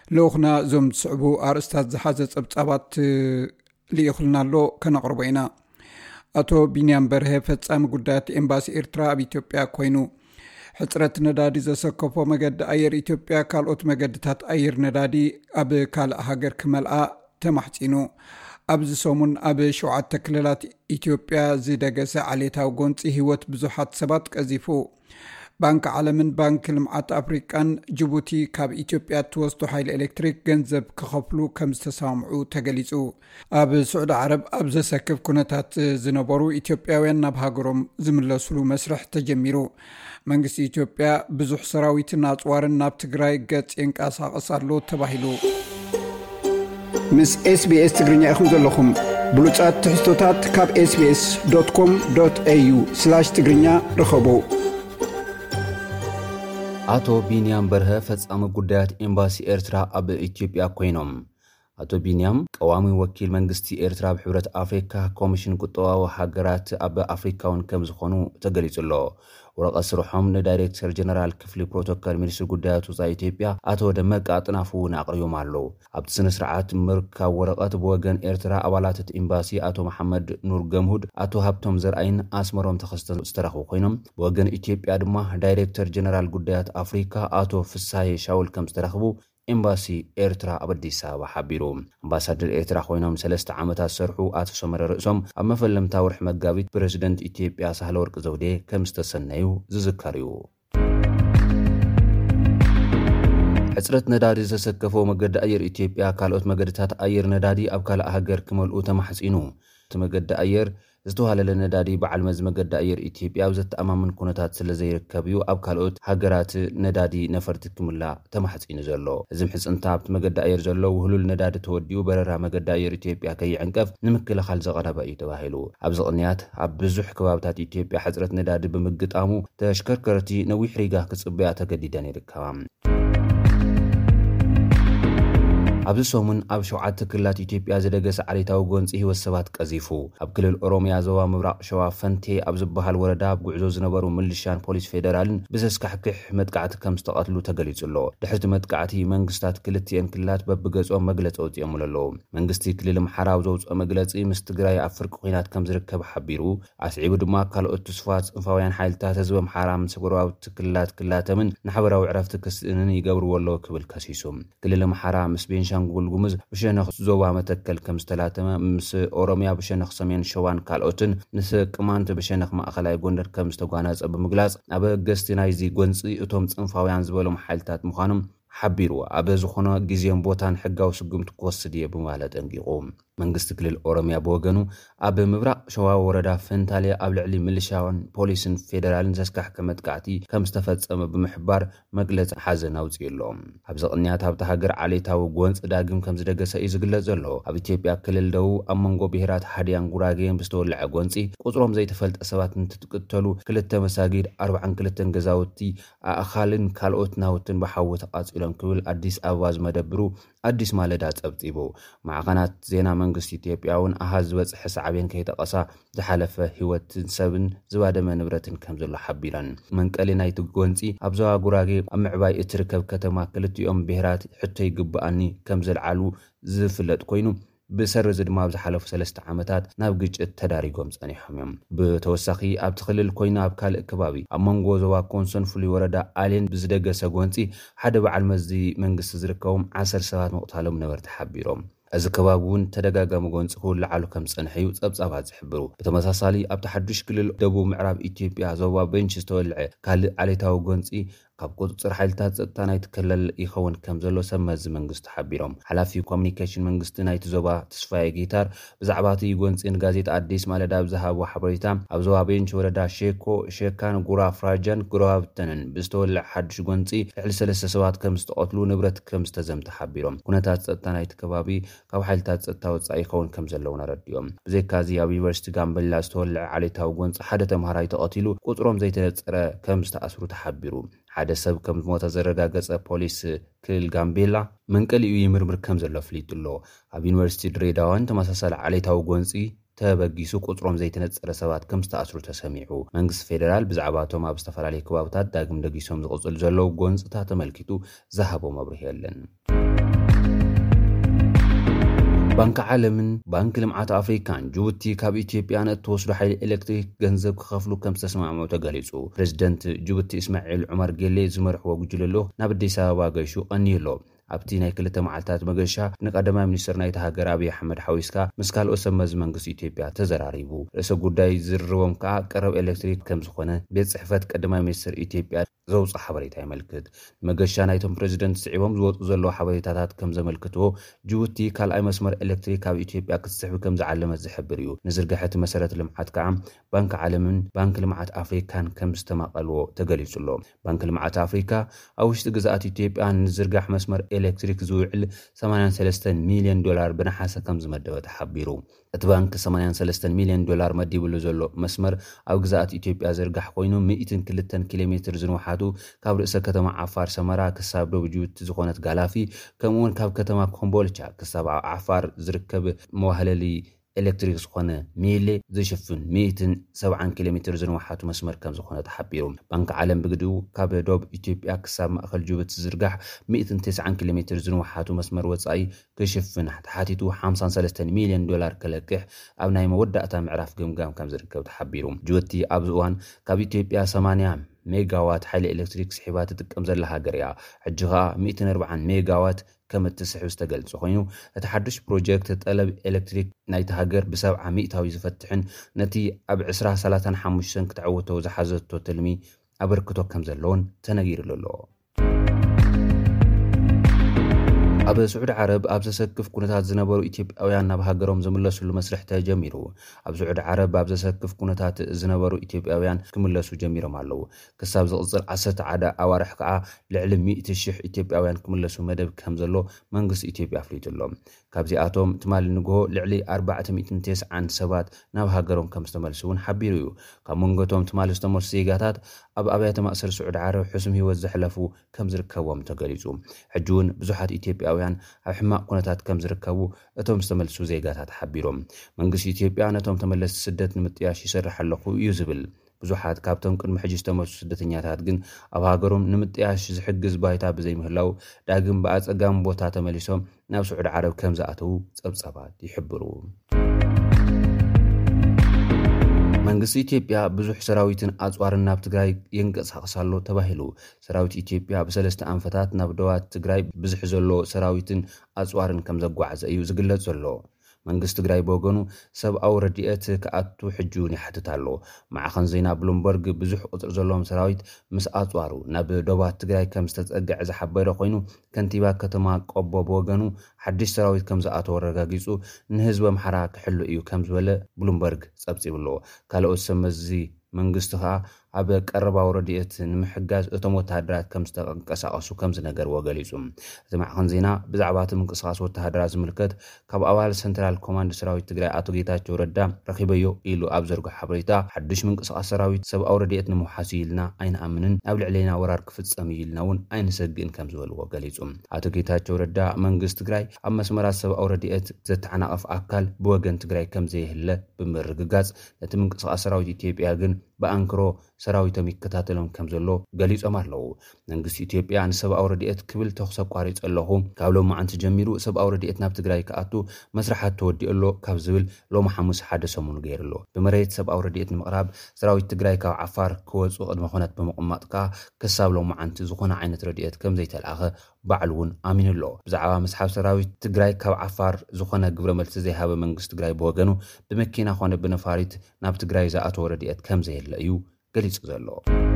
لوخنا زوم صعبو أرستاذ زحازة صبصابات ليخلنا له كنقربينا أتو بنيام برهة فتسام قدات إمباسي إرترا بإثيوبيا كوينو حصرت ندادي زسكفو مجد أير إثيوبيا كالوت مجدتات أير ندادي أب كال هاجر كملأ تمحتينو أبز سومون أب شوعات تكللات إثيوبيا زيدقس عليتاو قونتي هيوت بزوحات سبات كزيفو بانك عالمين بانك لمعات أفريقان جيبوتي كاب إثيوبيا توستو حيل إلكتريك جنزب كخفلو كمستسامعو تقليزو أب سعود عرب أبز سكف كونتات زنبورو إثيوبياوين نابهاقروم زملسلو مسرح تجميرو منغس إثيوبيا بزوح سراويتنا أطوارن ناب تقراي قد ينقاسا قصارلو تباهلو مس SBS تقرينيا أخم زلخم بلوتات تحستوتات كاب sbs.com.au/تقرينيا رخبو አቶ ቢንያም በርሀ ፈጻመ ጉዳያት ኤምባሲ ኤርትራ አብ ኢትዮጵያ ኮይኖም አቶ ቢንያም ቀዋሚ ወኪል መንግስቲ ኤርትራ በህብረት አፍሪካ ኮሚሽን ቁጠዋው ሀገራት አብ አፍሪካውን ከምዝኾኑ ተገልጾሎ ወረቀት ስሩሖም ለዳይሬክተር ጀነራል ክፍሊ ፕሮቶኮል ሚኒስትር ጉዳያት ወፃኢ ኢትዮጵያ አቶ ደመቀ አጥናፉን አቅርዮም አለው አብት ስነ ስርዓት ምርካ ወረቀት በወገን ኤርትራ አባላት ኤምባሲ አቶ መሐመድ ኑር ገምሁድ አቶ ሀብቶም ዘርአይን አስመሮም ተኸስተን ዝተረኽቡ ኮይኖም በወገን ኢትዮጵያ ድማ ዳይሬክተር ጀነራል ጉዳያት አፍሪካ አቶ ፍሳይ ሻውል ከም ዝተረኽቡ ኤምባሲ ኤርትራ አበዲስ አበባ ሓቢሩ አምባሳደር ኤርትራ ኮይኖም 3 ዓመታት ሰርሑ አቶ ሰመረ ርእሶም ኣብ መፈለምታ ወርሕ መጋቢት ፕሬዝዳንት ኢትዮጵያ ሳህለወርቅ ዘውዴ ከም ዝተሰነዩ ዝዝከርዩ ሕጽረት ነዳዲ ዘሰከፈ መገዲ አየር ኢትዮጵያ ካልኦት መገድታት አየር ነዳዲ ኣብ ካልእ ሃገር ክመልኡ ተማሕጺኑ ተመገዲ አየር ዝተዋለለ ነዳዲ በዓል መዝ መገዲ አየር ኢትዮጵያ ኣብ ዘተኣማምን ኩነታት ስለ ዘይርከብዩ ኣብ ካልኦት ሃገራት ነዳዲ ነፈርቲ ክምላ ተማሕጺኑ ዘሎ እዚ ምሕጽንታ ኣብ መገዲ አየር ዘሎ ውህሉል ነዳዲ ተወዲኡ በረራ መገዲ አየር ኢትዮጵያ ከይዕንቀፍ ንምክልኻል ዘቐረበ እዩ ተባሂሉ ኣብ ዝቕንያት ኣብ ብዙሕ ከባብታት ኢትዮጵያ ሕጽረት ነዳዲ ብምግጣሙ ተሽከርከርቲ ነዊሕ ሪጋ ክጽበያ ተገዲደን ይርከባ ኣብ ሰሙን ኣብ ሸውዓተ ክልላት ኢትዮጵያ ዝደገሰ ዓሌታዊ ጎንፂ ህይወት ሰባት ቀዚፉ ኣብ ክልል ኦሮሚያ ዞባ ምብራቅ ሸዋ ፈንቴ ኣብ ዝበሃል ወረዳ ጉዕዞ ዝነበሩ ሚሊሻን ፖሊስ ፌደራልን ብዘስካሕክሕ መጥቃዕቲ ከም ዝተቐትሉ ተገሊጹሎ ድሕሪ መጥቃዕቲ መንግስታት ክልቲአን ክልላት በብገጾም መግለጺ ኣውፅኦም ኣለዉ መንግስቲ ክልል ኣምሓራ ዘውፅኦ መግለጺ ምስ ትግራይ ኣብ ፍርቂ ኩናት ከም ዝርከብ ሓቢሩ ኣስዒቡ ድማ ካልኦት ተስፋት ጽንፋውያን ሓይልታት ህዝቢ ኣምሓራ ምስ ጎረባብቲ ክልላተምን ንሓበራዊ ዕረፍቲ ክስእንን ይገብርዎ ኣለዉ ክብል ከሲሱ ክልል ኣምሓራ ምስ ቤንሻ ጉልጉምዝ ብሸነኽ ዞባ መተከል ከም ዝተላተመ ምስ ኦሮሚያ ብሸነኽ ሰሜን ሸዋን ካልኦትን ምስ ቅማንት ብሸነኽ ማእኸላይ ጎንደር ከም ዝተጓናጸ ብምግላጽ ኣብ ገስቲ ናይዚ ጎንፂ እቶም ጽንፋውያን ዝበሎም ሓይልታት ምዃኖም ሓቢሩ ኣብ ዝኾነ ግዜን ቦታን ሕጋዊ ስጉምቲ ክወስድ እየ ብምባል ጠንቂቑ መንግስቲ ክልል ኦሮሚያ በወገኑ ኣብ ምብራቅ ሸዋ ወረዳ ፈንታልያ ኣብ ልዕሊ ሚሊሻውን ፖሊስን ፌደራልን ዘስካሕከ መጥቃዕቲ ከም ዝተፈጸመ ብምሕባር መግለጺ ሓዘን ኣውፅኢሎም ኣብ ዝቕንያት ኣብቲ ሃገር ዓሌታዊ ጎንፂ ዳግም ከም ዝደገሰ እዩ ዝግለጽ ዘሎ ኣብ ኢትዮጵያ ክልል ደቡብ ኣብ መንጎ ብሄራት ሃዲያን ጉራጌን ብዝተወልዐ ጎንፂ ቁጽሮም ዘይተፈልጠ ሰባት እንትትቅተሉ ክልተ መሳጊድ 42 ገዛውቲ ኣእኻልን ካልኦት ናውትን ብሓዊ ተቃጺሎም ክብል አዲስ አበባ ዝመደብሩ አዲስ ማለዳ ጸብጺቡ ማዕኸናት ዜና መንግስት ኢትዮጵያውን ኣሃዝ በጽሕ ሰዓብን ከይተቀሳ ዝሓለፈ ህይወትን ሰብን ዝባደመ ንብረትን ከም ዘሎ ሓቢራን መንቀሊ ናይቲ ጎንፂ ኣብ ዞባ ጉራጌ ኣብ ምዕባይ እትርከብ ከተማ ክልቲኦም ብሄራት ሕቶ ይግባኣኒ ከም ዘልዓሉ ዝፍለጥ ኮይኑ ብሰርዝ ድማ ኣብ ዝሓለፉ 3 ዓመታት ናብ ግጭት ተዳሪጎም ጸኒሖም እዮም ብተወሳኺ ኣብ ትኽልል ኮይና ኣብ ካልእ ከባቢ ኣብ መንጎ ዞባ ኮንሶን ፍሉይ ወረዳ ኣሌን ብዝደገሰ ጎንፂ ሓደ በዓል መዚ መንግስቲ ዝርከቦም 10 ሰባት መቕታሎም ነበርቲ ሓቢሮም እዚ ከባቢ እውን ተደጋጋሚ ጎንፂ ክውልዓሉ ከም ጸንሐዩ ጸብጻባት ዝሕብሩ ብተመሳሳሊ ኣብ ተሓዱሽ ክልል ደቡብ ምዕራብ ኢትዮጵያ ዞባ ቤንች ዝተወልዐ ካልእ ዓሌታዊ ጎንፂ ካብ ቁጥጥር ሓይልታት ጸጥታ ናይቲ ክልል ይኸውን ከም ዘሎ ሰመዝ መንግስቲ ሓቢሮም ሓላፊ ኮሙኒኬሽን መንግስቲ ናይቲ ዞባ ተስፋዬ ጌታር ብዛዕባ እቲ ጎንፂን ጋዜጣ አዲስ ማለዳ ብዝሃቦ ሓበሬታ ኣብ ዞባ ቤንች ወረዳ ሸካን ጉራ ፍራጃን ጉራብተንን ብዝተወልዐ ሓዱሽ ጎንፂ ልዕሊ 3 ሰባት ከም ዝተቐትሉ ንብረት ከም ዝተዘምተ ሓቢሮም ኩነታት ጸጥታ ናይቲ ከባቢ ካብ ሓይልታት ጸጥታ ወጻኢ ይኸውን ከም ዘለውን ኣረዲዮም ብዘይካዚ ኣብ ዩኒቨርሲቲ ጋምቤላ ዝተወልዐ ዓሌታዊ ጎንፂ ሓደ ተምሃራይ ተቐቲሉ ቁጥሮም ዘይተነጸረ ከም ዝተኣስሩ ተሓቢሩ ሓደ ሰብ ከም ዝሞተ ዘረጋገጸ ፖሊስ ክልል ጋምቤላ መንቀሊኡ ይምርምር ከም ዘሎ ፍሊጡሎ ኣብ ዩኒቨርሲቲ ድሬዳዋን ተመሳሳሊ ዓሌታዊ ጎንፂ ተበጊሱ ቁጥሮም ዘይተነጸረ ሰባት ከም ዝተኣስሩ ተሰሚዑ መንግስቲ ፌደራል ብዛዕባቶም ኣብ ዝተፈላለዩ ከባብታት ዳግም ደጊሶም ዝቕጽሉ ዘለዉ ጎንፅታት ተመልኪቱ ዝሃቦ መብርሂ የለን ባንክ ዓለምን ባንክ ልምዓት ኣፍሪካን ጅቡቲ ካብ ኢትዮጵያ ነእትወስዱ ሓይሊ ኤሌክትሪክ ገንዘብ ክኸፍሉ ከም ዝተስማዕምዑ ተገሊጹ። ፕሬዚደንት ጅቡቲ እስማዒል ዑመር ጌሌ ዝመርሕዎ ጉጅለ ናብ ኣዲስ ኣበባ ገይሹ ቀኒዩሎ። ኣብቲ ናይ ክልተ መዓልታት መገሻ ንቀዳማይ ሚኒስትር ናይቲ ሃገር አብይ ኣሕመድ ሓዊስካ ምስ ካልኦት ሰመዝ መንግስቲ ኢትዮጵያ ተዘራሪቡ። ርእሰ ጉዳይ ዝርርቦም ከዓ ቀረብ ኤሌክትሪክ ከም ዝኾነ ቤት ጽሕፈት ቀዳማይ ሚኒስትር ኢትዮጵያ ዘውፅእ ሓበሬታ ይመልክት። መገሻ ናይቶም ፕሬዚደንት ስዒቦም ዝወፁ ዘለዉ ሓበሬታታት ከም ዘመልክትዎ ጅቡቲ ካልኣይ መስመር ኤሌክትሪክ ካብ ኢትዮጵያ ክትስሕብ ከም ዝዓለመት ዝሕብር እዩ። ንዝርግሐት መሰረት ልምዓት ከዓ ባንክ ዓለምን ባንክ ልምዓት ኣፍሪካን ከም ዝተማቐልዎ ተገሊጹሎ። ባንክ ልምዓት ኣፍሪካ ኣብ ውሽጢ ግዛኣት ኢትዮጵያ ንዝርጋሕ መስመር ኤሌክትሪክ ዝውዕል $83 ሚልዮን ብነሓሰ ከም ዝመደበ ተሓቢሩ። እቲ ባንክ $83 ሚልዮን መዲብሉ ዘሎ መስመር ኣብ ግዛኣት ኢትዮጵያ ዝርጋሕ ኮይኑ 102 ኪሎ ሜትር ዝንውሓቱ ካብ ርእሰ ከተማ ዓፋር ሰመራ ክሳብ ደቡብ ጅቡቲ ዝኾነት ጋላፊ ከምኡውን ካብ ከተማ ኮምቦልቻ ክሳብ ዓፋር ዝርከብ መዋህለሊ ኤሌክትሪክ ዝኾነ ሚሌ ዝሽፍን 170 ኪሎ ሜትር ዝንውሓቱ መስመር ከም ዝኾነ ተሓቢሩ። ባንክ ዓለም ብግድኡ ካብ ደቡብ ኢትዮጵያ ክሳብ ማእከል ጅቡቲ ዝርጋሕ 190 ኪሎ ሜትር ዝንውሓቱ መስመር ወጻኢ ክሽፍን ተሓቲቱ $53 ሚልዮን ከለቅሕ ኣብ ናይ መወዳእታ ምዕራፍ ግምጋም ከም ዝርከብ ተሓቢሩ። ጅቡቲ ኣብዚ እዋን ካብ ኢትዮጵያ 80 ሜጋዋት ሓይሊ ኤሌክትሪክ ስሒባ ትጥቀም ዘላ ሃገር እያ። ሕጂ ኸኣ 140 ሜጋዋት ከም እትስሕብ ዝተገልጸ ኮይኑ እቲ ሓድሽ ፕሮጀክት ጠለብ ኤሌክትሪክ ናይቲ ሃገር ብ70 ሚእታዊ ዝፈትሕን ነቲ ኣብ 2035 ክትዕወቶ ዝሓዘቶ ትልሚ ኣበርክቶ ከም ዘለዎን ተነጊሩሉ ኣሎ። ኣብ ስዑድ ዓረብ ኣብ ዘሰክፍ ኩነታት ዝነበሩ ኢትዮጵያውያን ናብ ሃገሮም ዝምለሱሉ መስርሕ ተጀሚሩ። ኣብ ስዑድ ዓረብ ኣብ ዘሰክፍ ኩነታት ዝነበሩ ኢትዮጵያውያን ክምለሱ ጀሚሮም ኣለዉ። ክሳብ ዝቕፅል 11 ኣዋርሕ ከዓ ልዕሊ 100,000 ኢትዮጵያውያን ክምለሱ መደብ ከም ዘሎ መንግስቲ ኢትዮጵያ ኣፍሊጡሎም። ካብዚኣቶም ትማሊ ንግሆ ልዕሊ 490 ሰባት ናብ ሃገሮም ከም ዝተመልሱውን ሓቢሩ እዩ። ካብ መንጎቶም ትማሊ ዝተመልሱ ዜጋታት ኣብ ኣብያተ ማእሰር ስዑድ ዓረብ ሕሱም ህይወት ዘሕለፉ ከም ዝርከቦም ተገሊጹ። ሕጂ እውን ብዙሓት ኢትዮጵያውያን ኣብ ሕማቕ ኩነታት ከም ዝርከቡ እቶም ዝተመልሱ ዜጋታት ሓቢሮም። መንግስቲ ኢትዮጵያ ነቶም ተመለስቲ ስደት ንምጥያሽ ይሰርሕ ኣለኹ እዩ ዝብል። ብዙሓት ካብቶም ቅድሚ ሕጂ ዝተመልሱ ስደተኛታት ግን ኣብ ሃገሮም ንምጥያሽ ዝሕግዝ ባይታ ብዘይምህላው ዳግም ብኣጸጋም ቦታ ተመሊሶም ናብ ስዑድ ዓረብ ከም ዝኣተዉ ጸብጸባት ይሕብሩ። መንግስቲ ኢትዮጵያ ብዙሕ ሰራዊትን ኣጽዋርን ናብ ትግራይ የንቀሳቕሳሎ ተባሂሉ። ሰራዊት ኢትዮጵያ ብሰለስተ ኣንፈታት ናብ ደዋት ትግራይ ብዙሕ ዘሎ ሰራዊትን ኣጽዋርን ከም ዘጓዓዘ እዩ ዝግለጽ ዘሎ። መንግስቲ ትግራይ በወገኑ ሰብኣዊ ረድኤት ከኣቱ ሕጂውን ይሓትት ኣሎ። ማዕኸን ዜና ብሉምበርግ ብዙሕ ቁፅሪ ዘለዎም ሰራዊት ምስ ኣጽዋሩ ናብ ደባት ትግራይ ከም ዝተጸግዐ ዝሓበረ ኮይኑ ከንቲባ ከተማ ቆቦ በወገኑ ሓድሽ ሰራዊት ከም ዝኣተወ ረጋጊጹ ንህዝቢ ኣምሓራ ክሕሉ እዩ ከም ዝበለ ብሉምበርግ ጸብጺብሎ። ካልኦት ሰመዚ መንግስቲ ከዓ ኣብ ቀረባዊ ረድኤት ንምሕጋዝ እቶም ወተሃደራት ከም ዝተንቀሳቐሱ ከም ዝነገርዎ ገሊጹ። እቲ ማዕኸን ዜና ብዛዕባ እቲ ምንቅስቓስ ወተሃደራት ዝምልከት ካብ ኣባል ሰንትራል ኮማንድ ሰራዊት ትግራይ ኣቶ ጌታቸው ረዳ ረኺበዮ ኢሉ ኣብ ዘርጎ ሓበሬታ ሓድሽ ምንቅስቓስ ሰራዊት ሰብኣዊ ረድኤት ንምሓሱ ኢልና ኣይንኣምንን ኣብ ልዕሌና ወራር ክፍጸም ኢልና እውን ኣይንሰግእን ከም ዝበልዎ ገሊጹ። ኣቶ ጌታቸው ረዳ መንግስቲ ትግራይ ኣብ መስመራት ሰብኣዊ ረድኤት ዘተዓናቐፍ ኣካል ብወገን ትግራይ ከም ዘይህለ ብምርግጋጽ ነቲ ምንቅስቓስ ሰራዊት ኢትዮጵያ ግን በኣንክሮ ሰራዊቶም ይከታተሎም ከም ዘሎ ገሊጾም ኣለዉ። መንግስቲ ኢትዮጵያ ንሰብኣዊ ረድኤት ክብል ተኹስ ኣቋሪጹ ኣለኹ ካብ ሎሚ መዓንቲ ጀሚሩ ሰብኣዊ ረድኤት ናብ ትግራይ ከኣቱ መስራሓት ተወዲኡሎ ካብ ዝብል ሎሚ ሓሙስ ሓደ ሰሙኑ ገይሩሎ። ብመሬት ሰብኣዊ ረድኤት ንምቕራብ ሰራዊት ትግራይ ካብ ዓፋር ክወፁ ቅድመ ኩነት ብምቕማጥ ከዓ ክሳብ ሎሚ መዓንቲ ዝኾነ ዓይነት ረድኤት ከም ዘይተለኣኸ ባዕሉ እውን ኣሚኑሎ። ብዛዕባ መስሓብ ሰራዊት ትግራይ ካብ ዓፋር ዝኾነ ግብረ መልሲ ዘይሃበ መንግስቲ ትግራይ ብወገኑ ብመኪና ኾነ ብነፋሪት ናብ ትግራይ ዝኣተወ ረድኤት ከም ዘየለ እዩ ገሊጹ ዘሎ።